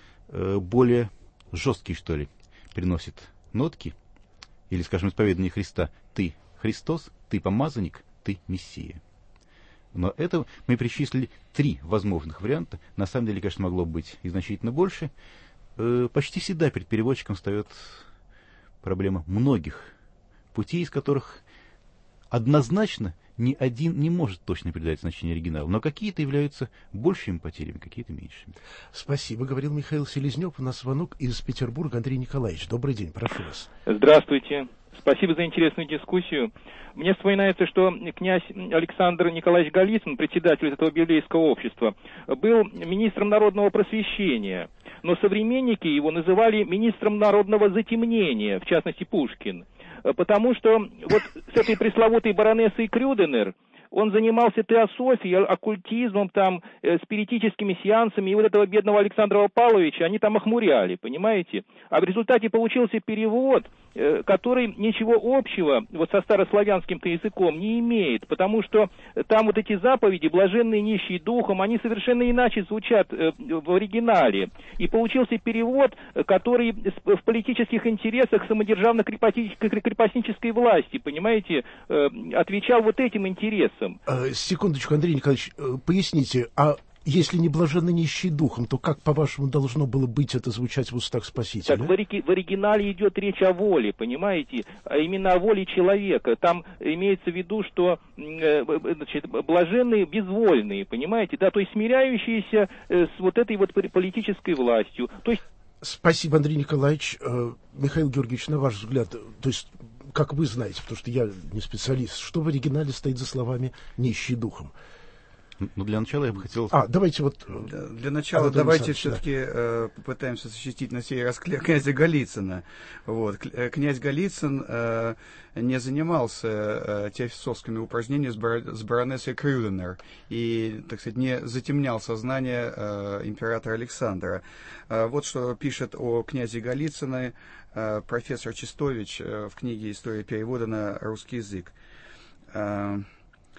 более жесткие, что ли, приносит нотки, или, скажем, исповедание Христа, ты Христос, ты помазанник, ты Мессия. Но это мы перечислили 3 возможных варианта. На самом деле, конечно, могло быть и значительно больше. Почти всегда перед переводчиком встает проблема многих путей, из которых однозначно ни один не может точно передать значение оригинала. Но какие-то являются большими потерями, какие-то меньшими. Спасибо, говорил Михаил Селезнев. У нас звонок из Петербурга. Андрей Николаевич, добрый день, прошу вас. Здравствуйте. Спасибо за интересную дискуссию. Мне вспоминается, что князь Александр Николаевич Голицын, председатель этого библейского общества, был министром народного просвещения, но современники его называли министром народного затемнения, в частности Пушкин, потому что вот с этой пресловутой баронессой Крюденер он занимался теософией, оккультизмом, там, спиритическими сеансами, и вот этого бедного Александра Павловича они там охмуряли, понимаете? А в результате получился перевод, который ничего общего вот со старославянским-то языком не имеет, потому что там вот эти заповеди, блаженные нищие духом, они совершенно иначе звучат в оригинале. И получился перевод, который в политических интересах самодержавно-крепостнической власти, понимаете, отвечал вот этим интересам. Секундочку, Андрей Николаевич, поясните, а если не блаженны нищие духом, то как, по-вашему, должно было быть это звучать в устах Спасителя? Так в оригинале идет речь о воле, понимаете, а именно о воле человека. Там имеется в виду, что значит, блаженные безвольные, понимаете, да, то есть смиряющиеся с вот этой вот политической властью. То есть... Спасибо, Андрей Николаевич. Михаил Георгиевич, на ваш взгляд, то есть, как вы знаете, потому что я не специалист, что в оригинале стоит за словами «нищий духом»? Ну, для начала я бы хотел... давайте вот... Для начала давайте все-таки попытаемся защитить на сей раз князя Голицына. Вот. Князь Голицын не занимался теософскими упражнениями с баронессой Крюденер и, так сказать, не затемнял сознание императора Александра. Вот что пишет о князе Голицыне профессор Чистович в книге «История перевода на русский язык».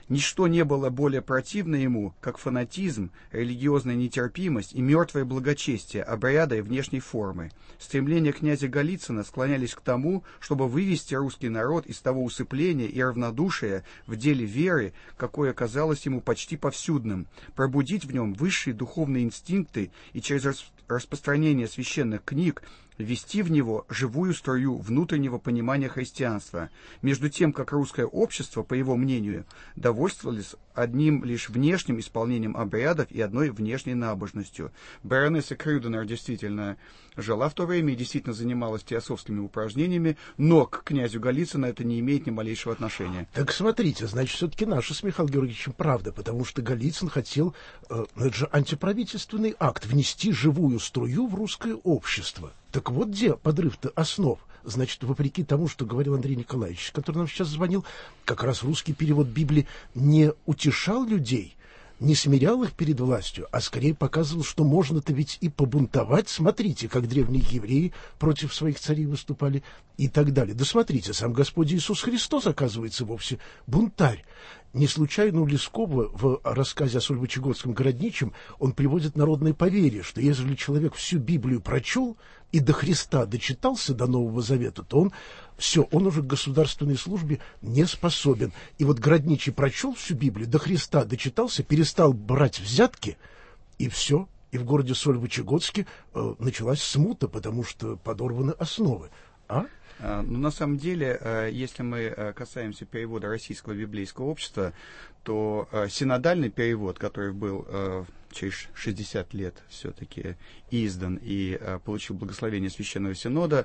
Ничто не было более противно ему, как фанатизм, религиозная нетерпимость и мертвое благочестие обряда и внешней формы. Стремления князя Голицына склонялись к тому, чтобы вывести русский народ из того усыпления и равнодушия в деле веры, какое казалось ему почти повсюдным, пробудить в нем высшие духовные инстинкты и через распространение священных книг ввести в него живую струю внутреннего понимания христианства, между тем, как русское общество, по его мнению, довольствовались одним лишь внешним исполнением обрядов и одной внешней набожностью. Баронесса Крюденер действительно жила в то время и действительно занималась теософскими упражнениями, но к князю Голицыну это не имеет ни малейшего отношения. Так смотрите, значит, все-таки наша с Михаилом Георгиевичем правда, потому что Голицын хотел, это же антиправительственный акт, внести живую струю в русское общество. Так вот где подрыв-то основ. Значит, вопреки тому, что говорил Андрей Николаевич, который нам сейчас звонил, как раз русский перевод Библии не утешал людей, не смирял их перед властью, а скорее показывал, что можно-то ведь и побунтовать. Смотрите, как древние евреи против своих царей выступали и так далее. Да смотрите, сам Господь Иисус Христос, оказывается, вовсе бунтарь. Не случайно у Лескова в рассказе о Сольвычегодском городничем он приводит народное поверье, что если человек всю Библию прочел и до Христа дочитался, до Нового Завета, то он уже к государственной службе не способен. И вот городничий прочел всю Библию, до Христа дочитался, перестал брать взятки, и все. И в городе Сольвычегодске началась смута, потому что подорваны основы. Ну, на самом деле, если мы касаемся перевода Российского библейского общества, то синодальный перевод, который был через 60 лет все-таки издан и получил благословение Священного Синода,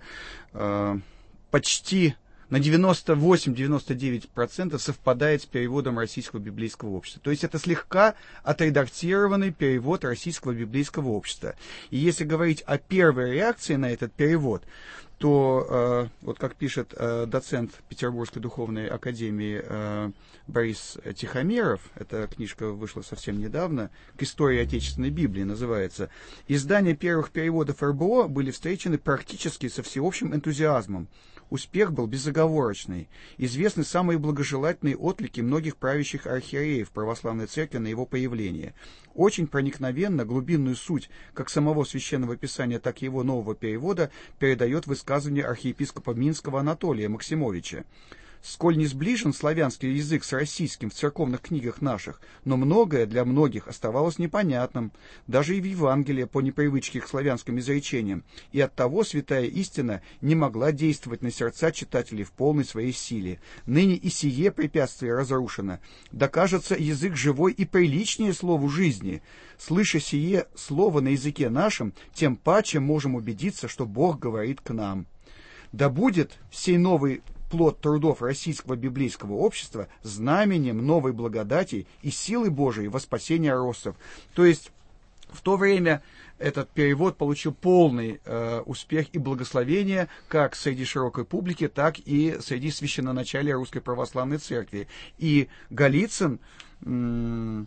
почти на 98-99% совпадает с переводом Российского библейского общества. То есть это слегка отредактированный перевод Российского библейского общества. И если говорить о первой реакции на этот перевод, то, вот как пишет доцент Петербургской духовной академии Борис Тихомиров, эта книжка вышла совсем недавно, «К истории Отечественной Библии» называется, издания первых переводов РБО были встречены практически со всеобщим энтузиазмом. Успех был безоговорочный. Известны самые благожелательные отклики многих правящих архиереев православной церкви на его появление. Очень проникновенно глубинную суть как самого Священного Писания, так и его нового перевода передает высказывание архиепископа Минского Анатолия Максимовича. Сколь не сближен славянский язык с российским в церковных книгах наших, но многое для многих оставалось непонятным, даже и в Евангелии по непривычке к славянским изречениям, и оттого святая истина не могла действовать на сердца читателей в полной своей силе. Ныне и сие препятствие разрушено. Да кажется язык живой и приличнее слову жизни. Слыша сие слово на языке нашем, тем паче можем убедиться, что Бог говорит к нам. Да будет сей новый плод трудов Российского библейского общества знаменем новой благодати и силы Божией во спасение россов. То есть в то время этот перевод получил полный успех и благословение как среди широкой публики, так и среди священноначалия Русской Православной Церкви. И Голицын был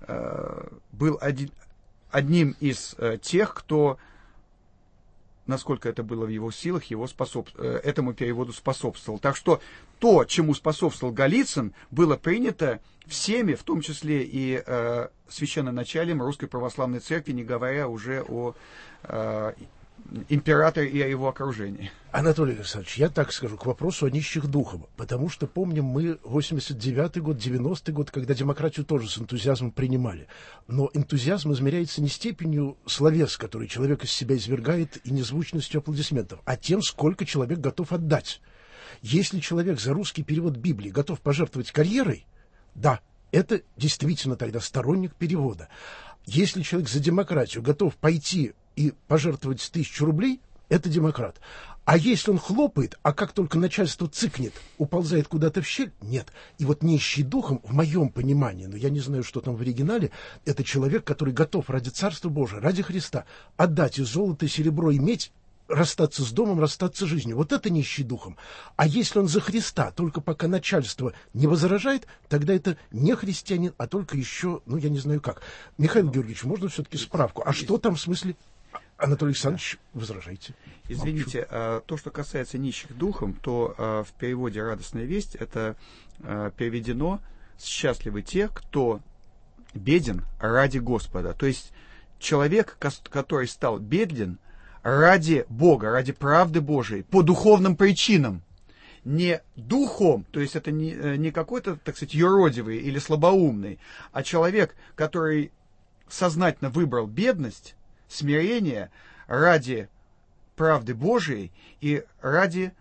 одним из тех, кто, насколько это было в его силах, этому переводу способствовал. Так что то, чему способствовал Голицын, было принято всеми, в том числе и священноначалием Русской Православной Церкви, не говоря уже о императоре и о его окружении. Анатолий Александрович, я так скажу, к вопросу о нищих духом, потому что помним мы 89-й год, 90-й год, когда демократию тоже с энтузиазмом принимали. Но энтузиазм измеряется не степенью словес, который человек из себя извергает, и незвучностью аплодисментов, а тем, сколько человек готов отдать. Если человек за русский перевод Библии готов пожертвовать карьерой, да, это действительно тогда сторонник перевода. Если человек за демократию готов пойти и пожертвовать 1000 рублей, это демократ. А если он хлопает, а как только начальство цыкнет, уползает куда-то в щель, нет. И вот нищий духом, в моем понимании, но я не знаю, что там в оригинале, это человек, который готов ради Царства Божия, ради Христа, отдать и золото, и серебро, и медь, расстаться с домом, расстаться с жизнью. Вот это нищий духом. А если он за Христа, только пока начальство не возражает, тогда это не христианин, а только еще, я не знаю как. Михаил Георгиевич, можно все-таки справку? А что там в смысле? Анатолий Александрович, возражайте. Извините, то, что касается нищих духом, то в переводе «Радостная весть» это переведено счастливы те, кто беден ради Господа. То есть человек, который стал беден ради Бога, ради правды Божией, по духовным причинам. Не духом, то есть это не какой-то, так сказать, юродивый или слабоумный, а человек, который сознательно выбрал бедность, смирение ради правды Божией и ради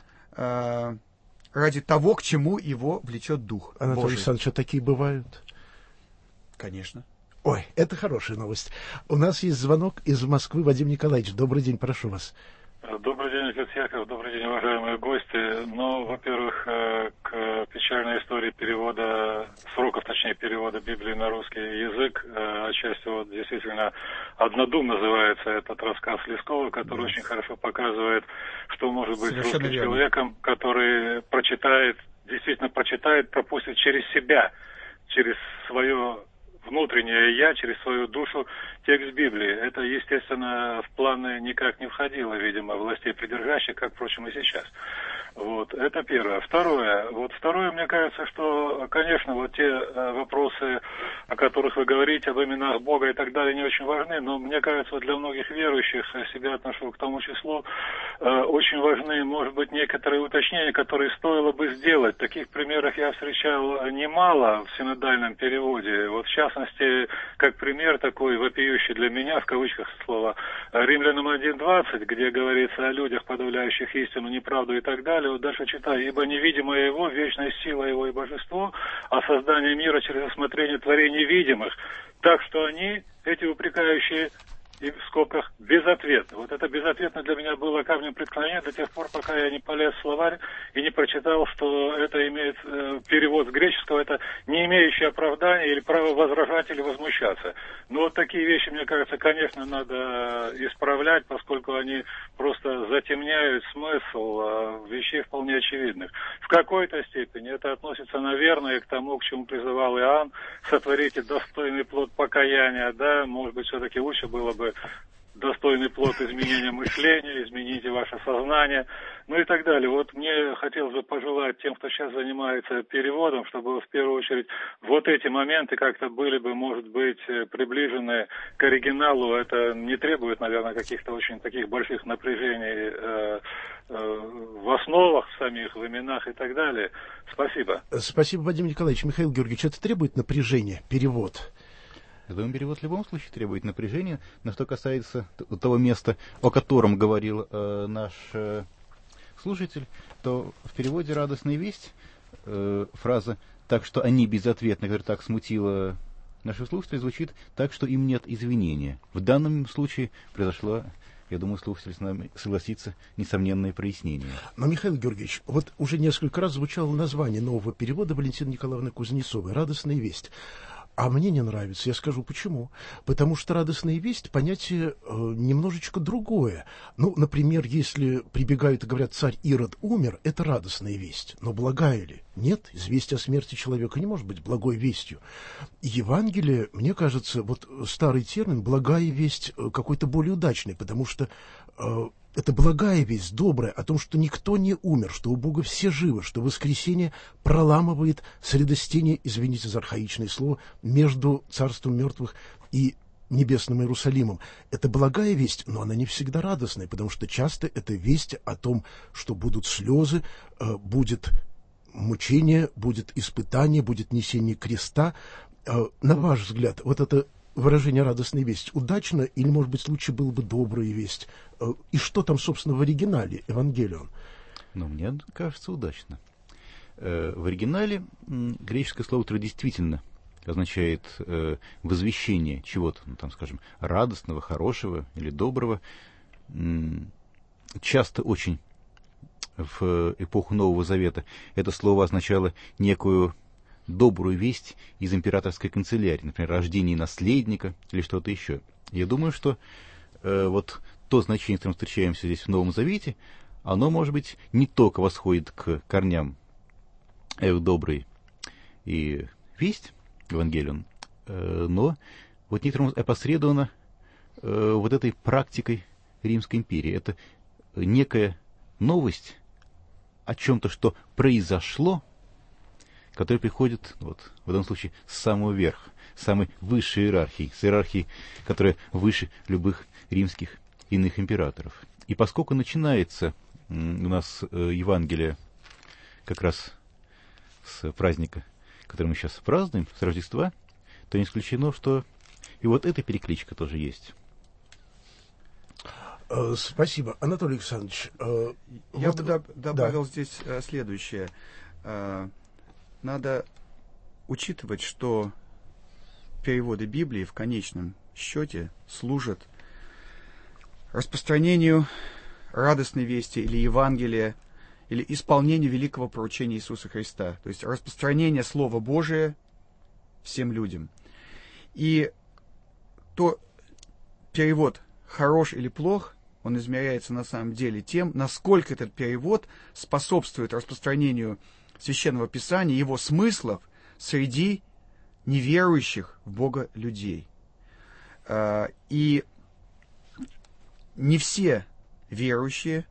того, к чему его влечет Дух Анатолий Божий. Александрович, а такие бывают? Конечно. Ой, это хорошая новость. У нас есть звонок из Москвы. Вадим Николаевич, добрый день, прошу вас. Добрый день, отец Яков, добрый день, уважаемые гости. Ну, во-первых, к печальной истории перевода, сроков, точнее, перевода Библии на русский язык, отчасти вот действительно «Однодум» называется этот рассказ Лескова, который очень хорошо показывает, что может быть с русским человеком, который прочитает, действительно прочитает, пропустит через себя, через свое внутреннее «я», через свою душу текст Библии. Это, естественно, в планы никак не входило, видимо, властей придержащих, как, впрочем, и сейчас. Вот, это первое. Второе, мне кажется, что, конечно, вот те вопросы, о которых вы говорите, об именах Бога и так далее, не очень важны, но мне кажется, вот для многих верующих, себя отношу к тому числу, очень важны, может быть, некоторые уточнения, которые стоило бы сделать. Таких примеров я встречал немало в синодальном переводе. Вот, в частности, как пример такой вопиющий для меня, в кавычках слова, Римлянам 1:20, где говорится о людях, подавляющих истину, неправду и так далее. Вот дальше читаю: «Ибо невидимое его, вечная сила его и божество, а создание мира через осмотрение творений видимых, так что они, эти упрекающие, и в скобках, безответно». Вот это безответно для меня было камнем преткновения до тех пор, пока я не полез в словарь и не прочитал, что это имеет перевод с греческого, это не имеющее оправдания или право возражать или возмущаться. Но вот такие вещи, мне кажется, конечно, надо исправлять, поскольку они просто затемняют смысл вещей вполне очевидных. В какой-то степени это относится, наверное, и к тому, к чему призывал Иоанн: сотворите достойный плод покаяния, да, может быть, все-таки лучше было бы достойный плод изменения мышления, измените ваше сознание, ну и так далее. Вот мне хотелось бы пожелать тем, кто сейчас занимается переводом, чтобы в первую очередь вот эти моменты как-то были бы, может быть, приближены к оригиналу. Это не требует, наверное, каких-то очень таких больших напряжений в основах самих, в именах и так далее. Спасибо. Спасибо, Вадим Николаевич. Михаил Георгиевич, это требует напряжения, перевод? Я думаю, перевод в любом случае требует напряжения. Но что касается того места, о котором говорил наш слушатель, то в переводе «Радостная весть» фраза «так что они безответно», которая так смутила наших слушателей, звучит так, что им нет извинения. В данном случае произошло, я думаю, слушатель с нами согласится, несомненное прояснение. Но, Михаил Георгиевич, вот уже несколько раз звучало название нового перевода Валентины Николаевны Кузнецовой «Радостная весть». А мне не нравится, я скажу почему. Потому что радостная весть — понятие немножечко другое. Ну, например, если прибегают и говорят: царь Ирод умер, это радостная весть. Но благая ли? Нет, известие о смерти человека не может быть благой вестью. Евангелие, мне кажется, вот старый термин «благая весть» какой-то более удачный, потому что это благая весть, добрая, о том, что никто не умер, что у Бога все живы, что воскресение проламывает средостение, извините за архаичное слово, между царством мертвых и небесным Иерусалимом. Это благая весть, но она не всегда радостная, потому что часто это весть о том, что будут слезы, будет мучение, будет испытание, будет несение креста. На ваш взгляд, вот это выражение «радостная весть» удачно, или, может быть, лучше было бы «добрая весть»? И что там, собственно, в оригинале «Евангелион»? Ну, мне кажется, удачно. В оригинале греческое слово, которое действительно означает возвещение чего-то, ну, там, скажем, радостного, хорошего или доброго, часто очень в эпоху Нового Завета это слово означало некую добрую весть из императорской канцелярии, например, рождение наследника или что-то еще. Я думаю, что вот то значение, с которым встречаемся здесь в Новом Завете, оно, может быть, не только восходит к корням доброй и весть, Евангелион, но вот некоторым опосредовано вот этой практикой Римской империи. Это некая новость о чем-то, что произошло, который приходит, вот, в этом случае, с самого верха, с самой высшей иерархии, с иерархии, которая выше любых римских иных императоров. И поскольку начинается у нас Евангелие как раз с праздника, который мы сейчас празднуем, с Рождества, то не исключено, что и вот эта перекличка тоже есть. Спасибо. Анатолий Александрович. Я бы добавил здесь следующее. Надо учитывать, что переводы Библии в конечном счете служат распространению радостной вести или Евангелия, или исполнению великого поручения Иисуса Христа, то есть распространение Слова Божия всем людям. И то перевод хорош или плох, он измеряется на самом деле тем, насколько этот перевод способствует распространению Священного Писания, его смыслов среди неверующих в Бога людей. И не все верующие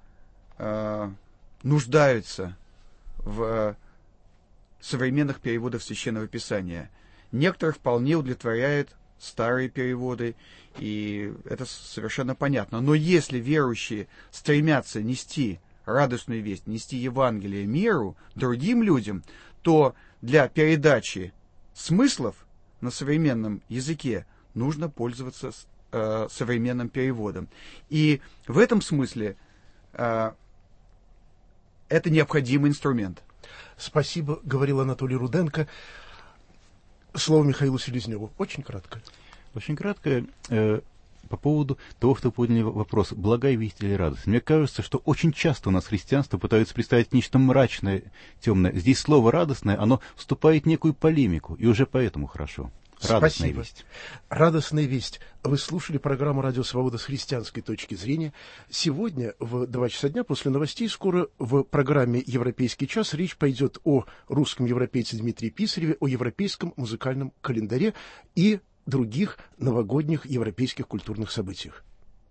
нуждаются в современных переводах Священного Писания. Некоторых вполне удовлетворяют старые переводы, и это совершенно понятно. Но если верующие стремятся нести радостную весть, нести Евангелие миру, другим людям, то для передачи смыслов на современном языке нужно пользоваться современным переводом. И в этом смысле это необходимый инструмент. Спасибо, говорил Анатолий Руденко. Слово Михаилу Селезневу. Очень кратко. Очень кратко по поводу того, что подняли вопрос, благая весть или радость. Мне кажется, что очень часто у нас христианство пытаются представить нечто мрачное, темное. Здесь слово «радостное», оно вступает в некую полемику, и уже поэтому хорошо. Радостная весть. Радостная весть. Вы слушали программу «Радио Свобода» с христианской точки зрения. Сегодня в 2 часа дня после новостей скоро в программе «Европейский час» речь пойдет о русском европейце Дмитрии Писареве, о европейском музыкальном календаре и других новогодних европейских культурных событиях.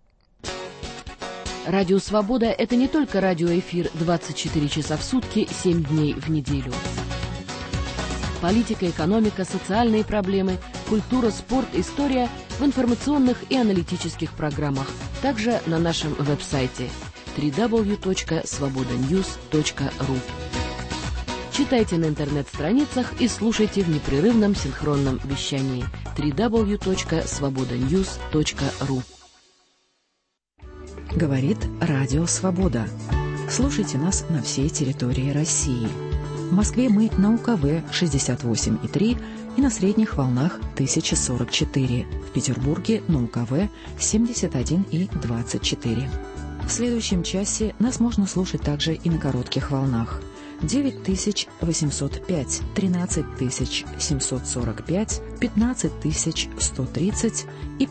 Радио «Свобода» — это не только радиоэфир 24 часа в сутки, 7 дней в неделю. Политика, экономика, социальные проблемы, культура, спорт, история в информационных и аналитических программах. Также на нашем веб-сайте www.svobodanews.ru. Читайте на интернет-страницах и слушайте в непрерывном синхронном вещании www.svobodanews.ru. Говорит Радио Свобода. Слушайте нас на всей территории России. В Москве мы на УКВ 68,3 и на средних волнах 1044. В Петербурге на УКВ 71,24. В следующем часе нас можно слушать также и на коротких волнах. 9805, 13745, 15130 и